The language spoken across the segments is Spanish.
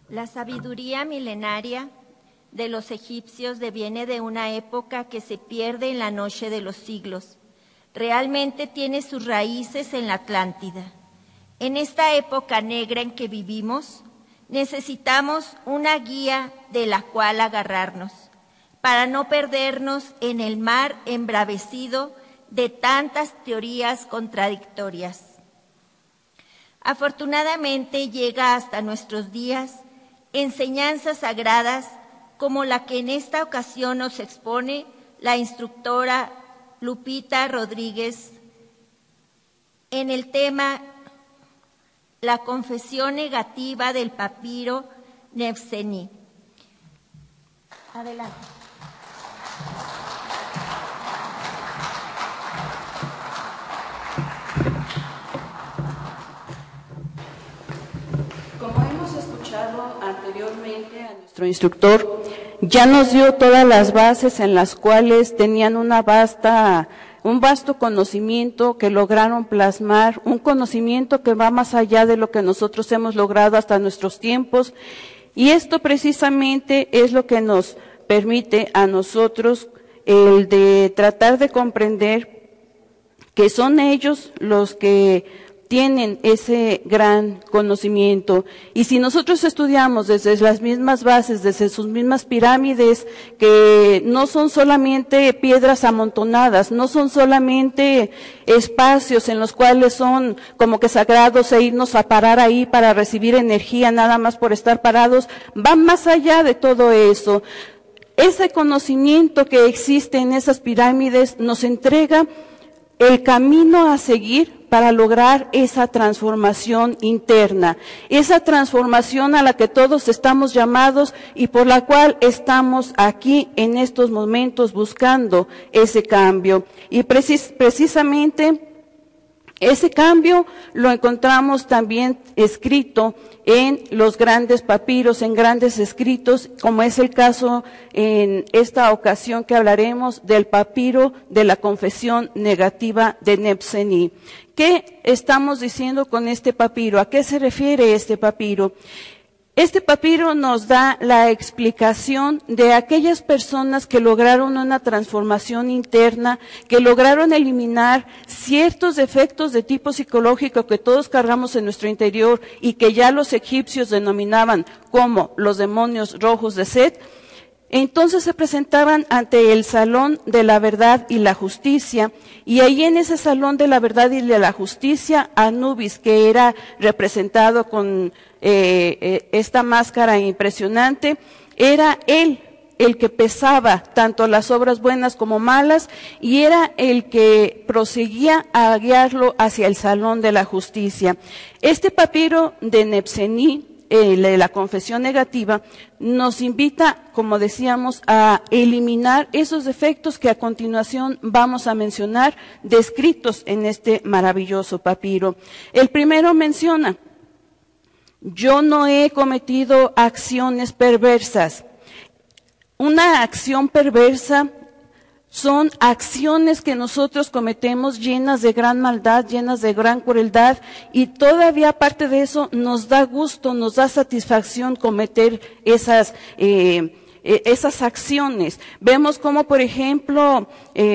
La sabiduría milenaria de los egipcios deviene de una época que se pierde en la noche de los siglos. Realmente tiene sus raíces en la Atlántida. En esta época negra en que vivimos, necesitamos una guía de la cual agarrarnos, para no perdernos en el mar embravecido de tantas teorías contradictorias. Afortunadamente llega hasta nuestros días enseñanzas sagradas como la que en esta ocasión nos expone la instructora Lupita Rodríguez en el tema La confesión negativa del papiro Nebseni. Adelante. Anteriormente a nuestro instructor, ya nos dio todas las bases en las cuales tenían un vasto conocimiento que lograron plasmar, un conocimiento que va más allá de lo que nosotros hemos logrado hasta nuestros tiempos, y esto precisamente es lo que nos permite a nosotros el de tratar de comprender que son ellos los que tienen ese gran conocimiento. Y si nosotros estudiamos desde las mismas bases, desde sus mismas pirámides, que no son solamente piedras amontonadas, no son solamente espacios en los cuales son como que sagrados e irnos a parar ahí para recibir energía nada más por estar parados, van más allá de todo eso. Ese conocimiento que existe en esas pirámides nos entrega el camino a seguir para lograr esa transformación interna, esa transformación a la que todos estamos llamados y por la cual estamos aquí en estos momentos buscando ese cambio. Y precisamente ese cambio lo encontramos también escrito en los grandes papiros, en grandes escritos, como es el caso en esta ocasión que hablaremos del papiro de la confesión negativa de Nebseni. ¿Qué estamos diciendo con este papiro? ¿A qué se refiere este papiro? Este papiro nos da la explicación de aquellas personas que lograron una transformación interna, que lograron eliminar ciertos defectos de tipo psicológico que todos cargamos en nuestro interior y que ya los egipcios denominaban como los demonios rojos de Set. Entonces se presentaban ante el Salón de la Verdad y la Justicia, y ahí en ese Salón de la Verdad y de la Justicia, Anubis, que era representado con esta máscara impresionante, era él el que pesaba tanto las obras buenas como malas, y era el que proseguía a guiarlo hacia el Salón de la Justicia. Este papiro de Nebseni, la confesión negativa, nos invita, como decíamos, a eliminar esos defectos que a continuación vamos a mencionar, descritos en este maravilloso papiro. El primero menciona: yo no he cometido acciones perversas. Una acción perversa son acciones que nosotros cometemos llenas de gran maldad, llenas de gran crueldad, y todavía aparte de eso nos da gusto, nos da satisfacción cometer esas acciones. Vemos como, por ejemplo,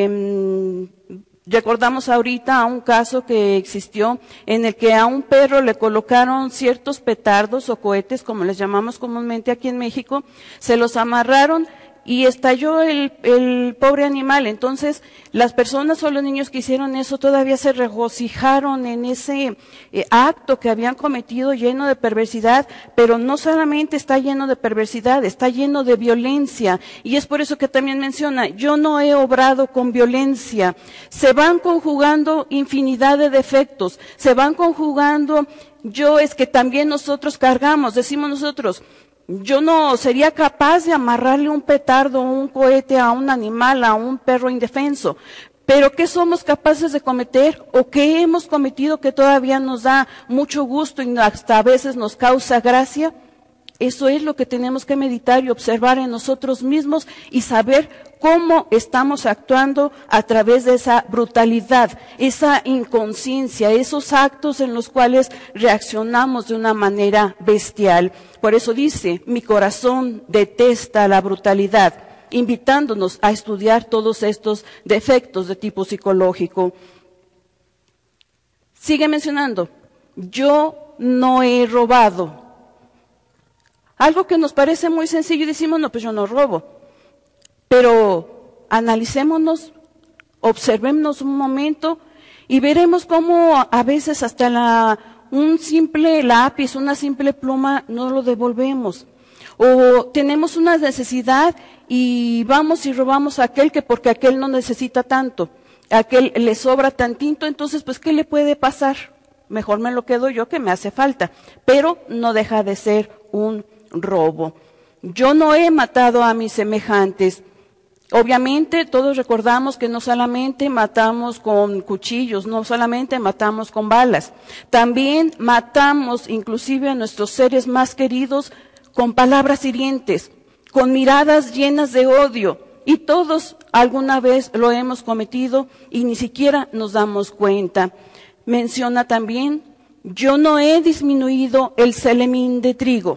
recordamos ahorita a un caso que existió en el que a un perro le colocaron ciertos petardos o cohetes, como les llamamos comúnmente aquí en México, se los amarraron y estalló el pobre animal. Entonces, las personas o los niños que hicieron eso todavía se regocijaron en ese acto que habían cometido lleno de perversidad, pero no solamente está lleno de perversidad, está lleno de violencia. Y es por eso que también menciona: yo no he obrado con violencia. Se van conjugando infinidad de defectos, se van conjugando. Es que también nosotros cargamos, decimos nosotros: yo no sería capaz de amarrarle un petardo o un cohete a un animal, a un perro indefenso. Pero ¿qué somos capaces de cometer o qué hemos cometido que todavía nos da mucho gusto y hasta a veces nos causa gracia? Eso es lo que tenemos que meditar y observar en nosotros mismos y saber cómo estamos actuando a través de esa brutalidad, esa inconsciencia, esos actos en los cuales reaccionamos de una manera bestial. Por eso dice, mi corazón detesta la brutalidad, invitándonos a estudiar todos estos defectos de tipo psicológico. Sigue mencionando, yo no he robado. Algo que nos parece muy sencillo y decimos, no, pues yo no robo. Pero analicémonos, observémonos un momento y veremos cómo a veces hasta un simple lápiz, una simple pluma, no lo devolvemos. O tenemos una necesidad y vamos y robamos a aquel que porque aquel no necesita tanto, a aquel le sobra tantito, entonces pues ¿qué le puede pasar? Mejor me lo quedo yo que me hace falta. Pero no deja de ser un robo. Yo no he matado a mis semejantes. Obviamente todos recordamos que no solamente matamos con cuchillos, no solamente matamos con balas, también matamos inclusive a nuestros seres más queridos con palabras hirientes, con miradas llenas de odio, y todos alguna vez lo hemos cometido y ni siquiera nos damos cuenta. Menciona también, yo no he disminuido el selemín de trigo.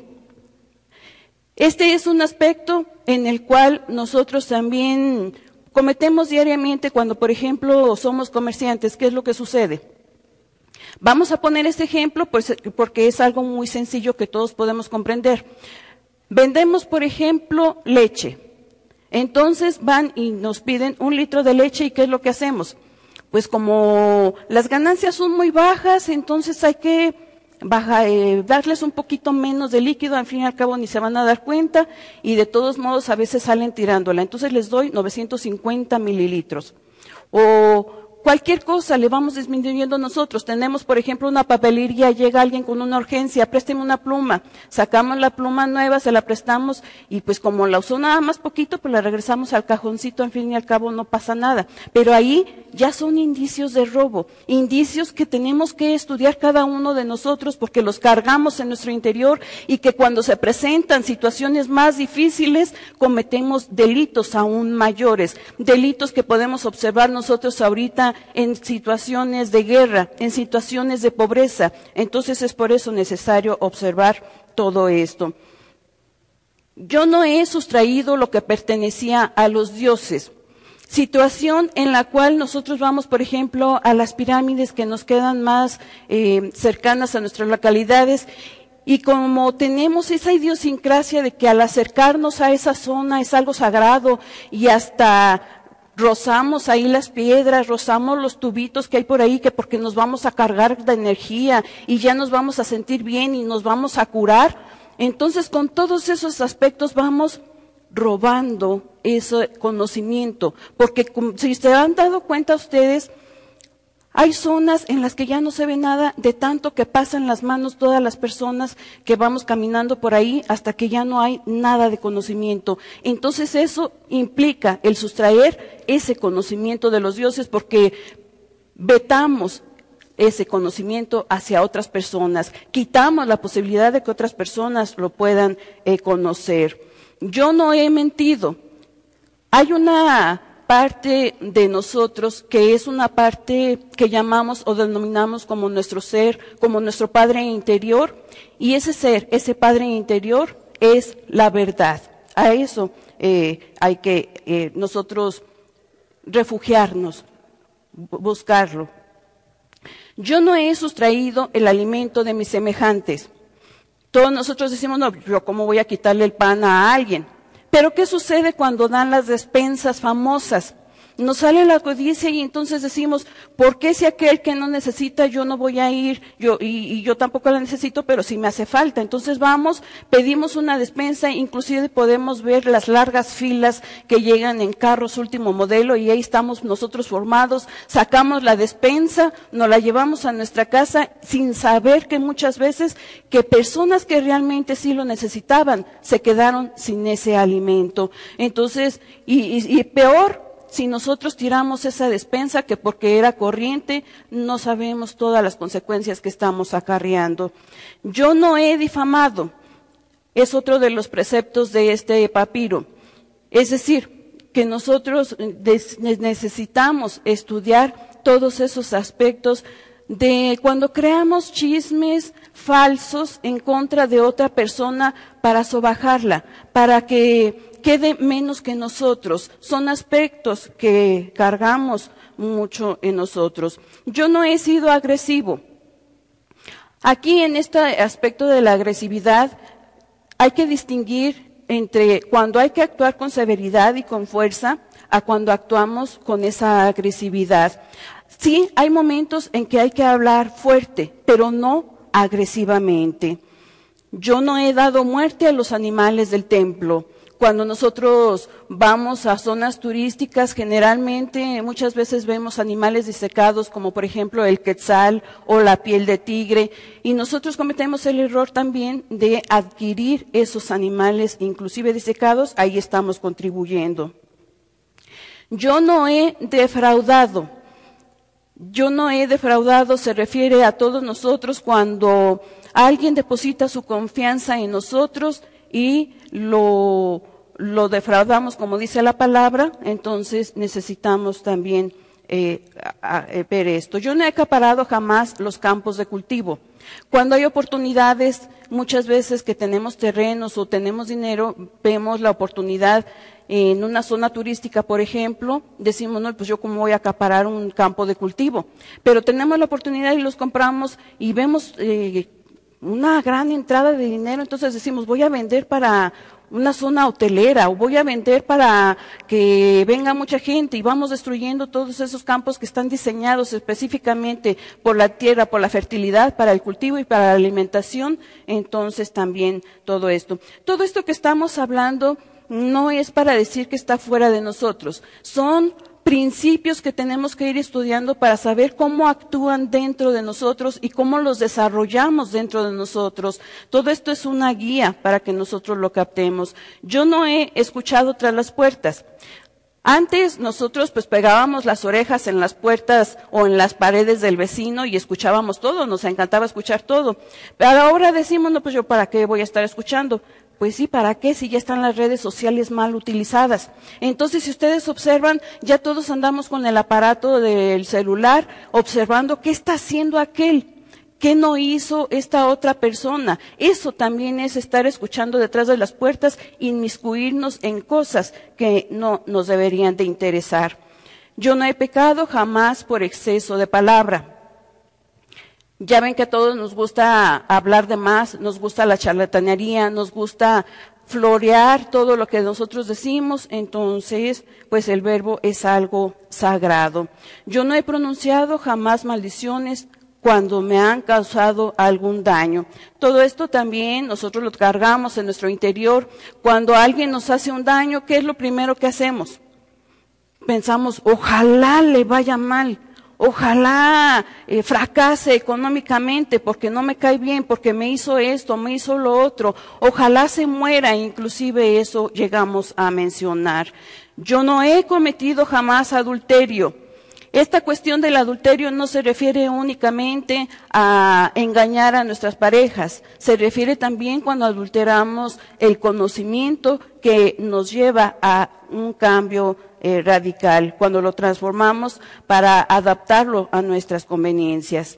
Este es un aspecto en el cual nosotros también cometemos diariamente cuando, por ejemplo, somos comerciantes. ¿Qué es lo que sucede? Vamos a poner este ejemplo pues, porque es algo muy sencillo que todos podemos comprender. Vendemos, por ejemplo, leche. Entonces van y nos piden 1 litro de leche, ¿y qué es lo que hacemos? Pues como las ganancias son muy bajas, entonces hay que darles un poquito menos de líquido, al fin y al cabo ni se van a dar cuenta, y de todos modos a veces salen tirándola. Entonces les doy 950 mililitros. O cualquier cosa le vamos disminuyendo nosotros. Tenemos, por ejemplo, una papelería, llega alguien con una urgencia, présteme una pluma. Sacamos la pluma nueva, se la prestamos y pues como la usó nada más poquito, pues la regresamos al cajoncito, al fin y al cabo no pasa nada. Pero ahí ya son indicios de robo, indicios que tenemos que estudiar cada uno de nosotros porque los cargamos en nuestro interior y que cuando se presentan situaciones más difíciles, cometemos delitos aún mayores, delitos que podemos observar nosotros ahorita en situaciones de guerra, en situaciones de pobreza. Entonces es por eso necesario observar todo esto. Yo no he sustraído lo que pertenecía a los dioses. Situación en la cual nosotros vamos, por ejemplo, a las pirámides que nos quedan más cercanas a nuestras localidades. Y como tenemos esa idiosincrasia de que al acercarnos a esa zona es algo sagrado y hasta rozamos ahí las piedras, rozamos los tubitos que hay por ahí, que porque nos vamos a cargar de energía y ya nos vamos a sentir bien y nos vamos a curar. Entonces, con todos esos aspectos vamos robando ese conocimiento, porque si se han dado cuenta ustedes, hay zonas en las que ya no se ve nada de tanto que pasan las manos todas las personas que vamos caminando por ahí hasta que ya no hay nada de conocimiento. Entonces eso implica el sustraer ese conocimiento de los dioses porque vetamos ese conocimiento hacia otras personas, quitamos la posibilidad de que otras personas lo puedan conocer. Yo no he mentido. Hay una parte de nosotros que es una parte que llamamos o denominamos como nuestro ser, como nuestro Padre interior, y ese ser, ese Padre interior es la verdad. A eso hay que nosotros refugiarnos, buscarlo. Yo no he sustraído el alimento de mis semejantes. Todos nosotros decimos, no, yo cómo voy a quitarle el pan a alguien. Pero ¿qué sucede cuando dan las despensas famosas? Nos sale la codicia y entonces decimos, ¿por qué si aquel que no necesita yo no voy a ir? Yo tampoco la necesito, pero sí me hace falta. Entonces vamos, pedimos una despensa, inclusive podemos ver las largas filas que llegan en carros último modelo y ahí estamos nosotros formados, sacamos la despensa, nos la llevamos a nuestra casa sin saber que muchas veces que personas que realmente sí lo necesitaban se quedaron sin ese alimento. Entonces, y peor, si nosotros tiramos esa despensa que porque era corriente, no sabemos todas las consecuencias que estamos acarreando. Yo no he difamado. Es otro de los preceptos de este papiro. Es decir, que nosotros necesitamos estudiar todos esos aspectos de cuando creamos chismes falsos en contra de otra persona para sobajarla, para que quede menos que nosotros. Son aspectos que cargamos mucho en nosotros. Yo no he sido agresivo. Aquí en este aspecto de la agresividad hay que distinguir entre cuando hay que actuar con severidad y con fuerza a cuando actuamos con esa agresividad. Sí, hay momentos en que hay que hablar fuerte, pero no agresivamente. Yo no he dado muerte a los animales del templo. Cuando nosotros vamos a zonas turísticas, generalmente muchas veces vemos animales disecados, como por ejemplo el quetzal o la piel de tigre, y nosotros cometemos el error también de adquirir esos animales, inclusive disecados, ahí estamos contribuyendo. Yo no he defraudado. Yo no he defraudado se refiere a todos nosotros cuando alguien deposita su confianza en nosotros y lo defraudamos, como dice la palabra, entonces necesitamos también ver esto. Yo no he acaparado jamás los campos de cultivo. Cuando hay oportunidades, muchas veces que tenemos terrenos o tenemos dinero, vemos la oportunidad en una zona turística, por ejemplo, decimos, no, pues yo cómo voy a acaparar un campo de cultivo. Pero tenemos la oportunidad y los compramos y vemos una gran entrada de dinero, entonces decimos, voy a vender para una zona hotelera o voy a vender para que venga mucha gente y vamos destruyendo todos esos campos que están diseñados específicamente por la tierra, por la fertilidad, para el cultivo y para la alimentación. Entonces también todo esto que estamos hablando no es para decir que está fuera de nosotros, son principios que tenemos que ir estudiando para saber cómo actúan dentro de nosotros y cómo los desarrollamos dentro de nosotros. Todo esto es una guía para que nosotros lo captemos. Yo no he escuchado tras las puertas. Antes nosotros pues pegábamos las orejas en las puertas o en las paredes del vecino y escuchábamos todo, nos encantaba escuchar todo. Pero ahora decimos, no, pues yo para qué voy a estar escuchando. Pues sí, ¿para qué? Si ya están las redes sociales mal utilizadas. Entonces, si ustedes observan, ya todos andamos con el aparato del celular observando qué está haciendo aquel, qué no hizo esta otra persona. Eso también es estar escuchando detrás de las puertas, inmiscuirnos en cosas que no nos deberían de interesar. Yo no he pecado jamás por exceso de palabra. Ya ven que a todos nos gusta hablar de más, nos gusta la charlatanería, nos gusta florear todo lo que nosotros decimos, entonces pues el verbo es algo sagrado. Yo no he pronunciado jamás maldiciones cuando me han causado algún daño. Todo esto también nosotros lo cargamos en nuestro interior. Cuando alguien nos hace un daño, ¿qué es lo primero que hacemos? Pensamos, ojalá le vaya mal. Ojalá fracase económicamente porque no me cae bien, porque me hizo esto, me hizo lo otro. Ojalá se muera, inclusive eso llegamos a mencionar. Yo no he cometido jamás adulterio. Esta cuestión del adulterio no se refiere únicamente a engañar a nuestras parejas, se refiere también cuando adulteramos el conocimiento que nos lleva a un cambio radical, cuando lo transformamos para adaptarlo a nuestras conveniencias.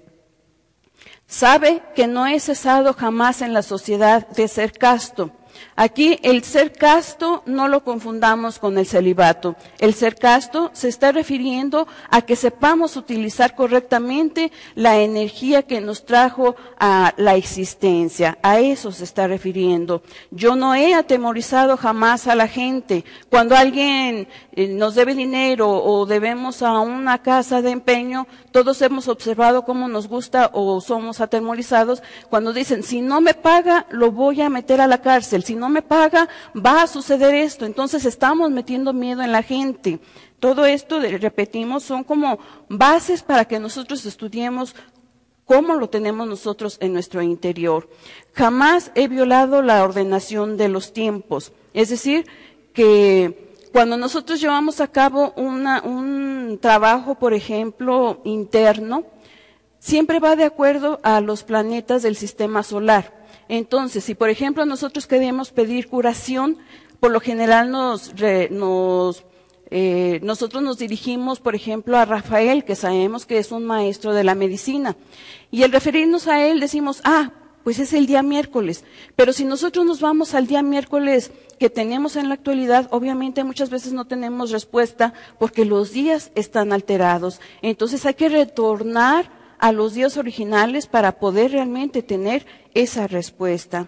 Sabe que no he cesado jamás en la sociedad de ser casto. Aquí el ser casto no lo confundamos con el celibato. El ser casto se está refiriendo a que sepamos utilizar correctamente la energía que nos trajo a la existencia. A eso se está refiriendo. Yo no he atemorizado jamás a la gente. Cuando alguien nos debe dinero o debemos a una casa de empeño, todos hemos observado cómo nos gusta o somos atemorizados cuando dicen, si no me paga, lo voy a meter a la cárcel. Si no me paga, va a suceder esto. Entonces estamos metiendo miedo en la gente. Todo esto, repetimos, son como bases para que nosotros estudiemos cómo lo tenemos nosotros en nuestro interior. Jamás he violado la ordenación de los tiempos. Es decir, que cuando nosotros llevamos a cabo un trabajo, por ejemplo, interno, siempre va de acuerdo a los planetas del sistema solar. Entonces, si por ejemplo nosotros queremos pedir curación, por lo general nosotros nos dirigimos, por ejemplo, a Rafael, que sabemos que es un maestro de la medicina. Y al referirnos a él decimos, pues es el día miércoles. Pero si nosotros nos vamos al día miércoles que tenemos en la actualidad, obviamente muchas veces no tenemos respuesta porque los días están alterados. Entonces hay que retornar a los días originales para poder realmente tener esa respuesta.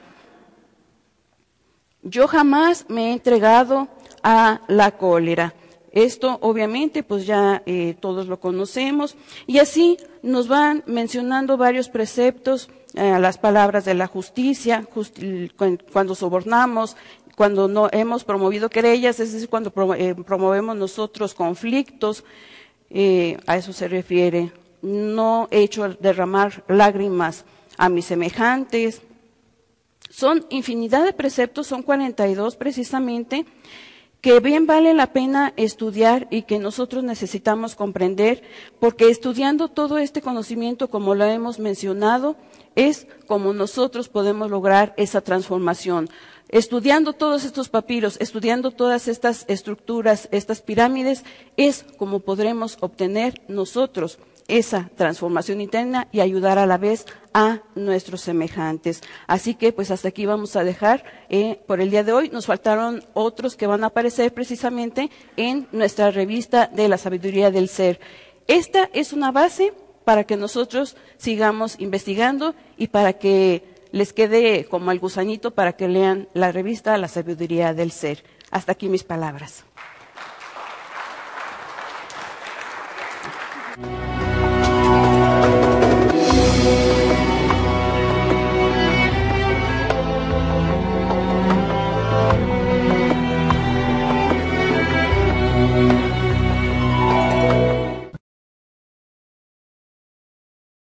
Yo jamás me he entregado a la cólera. Esto obviamente pues ya todos lo conocemos y así nos van mencionando varios preceptos, las palabras de la justicia, cuando sobornamos, cuando no hemos promovido querellas, es decir, cuando promovemos nosotros conflictos, a eso se refiere. No he hecho derramar lágrimas a mis semejantes. Son infinidad de preceptos, son 42 precisamente, que bien vale la pena estudiar y que nosotros necesitamos comprender, porque estudiando todo este conocimiento, como lo hemos mencionado, es como nosotros podemos lograr esa transformación. Estudiando todos estos papiros, estudiando todas estas estructuras, estas pirámides, es como podremos obtener nosotros esa transformación interna y ayudar a la vez a nuestros semejantes. Así que pues hasta aquí vamos a dejar por el día de hoy. Nos faltaron otros que van a aparecer precisamente en nuestra revista de la sabiduría del ser. Esta es una base para que nosotros sigamos investigando y para que les quede como el gusanito para que lean la revista La sabiduría del ser. Hasta aquí mis palabras.